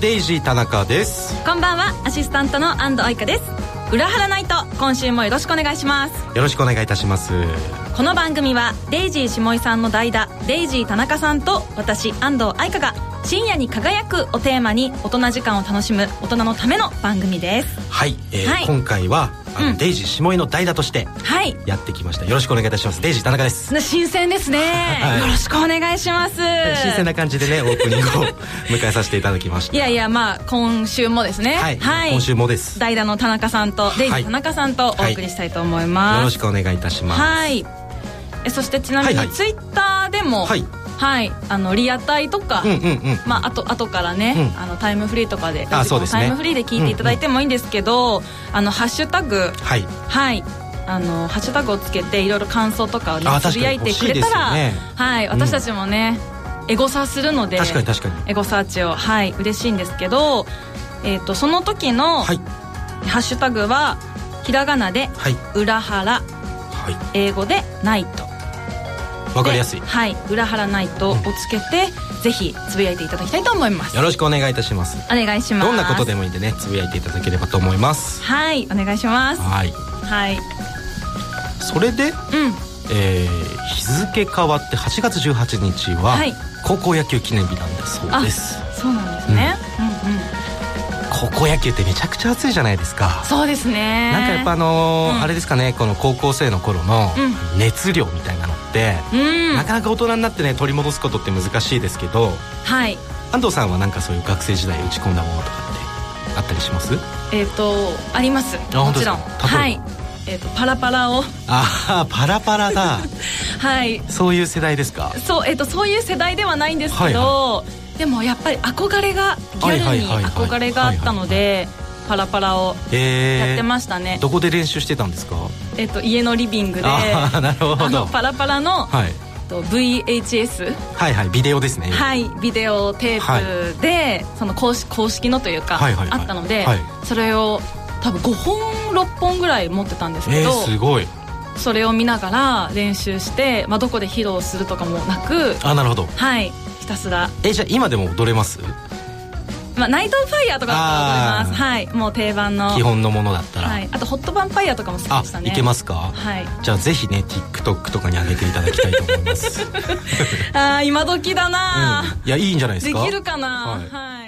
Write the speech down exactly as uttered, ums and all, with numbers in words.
デイジー田中です。 こんばんは、アシスタントの安藤愛香です。裏腹ナイト、今週もよろしくお願いします。 よろしくお願いいたします。 この番組はデイジー下井さんの代打デイジー田中さんと私安藤愛香が深夜に輝くをテーマに大人時間を楽しむ大人のための番組です。 はい、えーはい、 今回はあの、うん、デイジー下井の代打としてやってきました、はい、よろしくお願いいたします。デイジー田中です。 新鮮ですね、はい、よろしくお願いします。 新鮮な感じでねオープニングを迎えさせていただきました。 いやいや、まあ今週もですね、 はい、はい、今週もです代打の田中さんとデイジー田中さんとお送りしたいと思います、はい、 よろしくお願いいたします。 はい、えそしてちなみにツイッターでも、はいはい、あのリアタイとか、うんうんうん、まあ、あと後からね、うん、あのタイムフリーとかで、あ、そうですね、タイムフリーで聞いていただいてもいいんですけど、うんうん、あのハッシュタグ、はい、はい、あのハッシュタグをつけていろいろ感想とかをねつぶやいてくれたら、ね、はい、私たちもね、うん、エゴサするので、確かに確かにエゴサーチを、はい、嬉しいんですけど、えーと、その時の、はい、ハッシュタグはひらがなで、はい、裏腹、はい、英語でナイト、 わかりやすい、 はい、裏腹ナイトをつけて、うん、ぜひつぶやいていただきたいと思います。 よろしくお願いいたします。 お願いします。 どんなことでもいいんでね、つぶやいていただければと思います。 はい、お願いします。 はい、 はい、 それで、うん、えー、日付変わってはちがつじゅうはちにちは、はい、高校野球記念日なんだそうです。 あ、そうなんですね、うんうんうん、 高校野球ってめちゃくちゃ熱いじゃないですか。 そうですね。 なんかやっぱあのーうん、あれですかね、この高校生の頃の熱量みたいなのって、うん、なかなか大人になってね取り戻すことって難しいですけど、はい、安藤さんはなんかそういう学生時代打ち込んだものとかってあったりします？ えっとあります、もちろん。はい、えーとパラパラをああ、パラパラだはい、 そういう世代ですか？ そう、えーとそういう世代ではないんですけど、はいはい、でもやっぱり憧れがギャルに憧れがあったのでパラパラをやってましたね。 どこで練習してたんですか？ えっと家のリビングで、 あ、なるほど、あのパラパラの、はい、ブイエイチエス、 はいはい、ビデオですね。 はい、ビデオテープで、はい、その公式、公式のというか、はいはいはい、あったので、はい、それを多分ごほんろっぽんぐらい持ってたんですけど、えー、すごい。それを見ながら練習して、まあ、どこで披露するとかもなく、あ、なるほど、はい、ひたすら。え、じゃあ今でも踊れます？まあ、ナイトファイヤーとかだったら踊れます。はい、もう定番の基本のものだったら、はい、あとホットヴァンパイアとかも好きでしたね。あ、いけますか？はい、じゃあぜひね TikTok とかに上げていただきたいと思いますあ、今時だな、うん、いや、いいんじゃないですか？できるかな、はい、はい。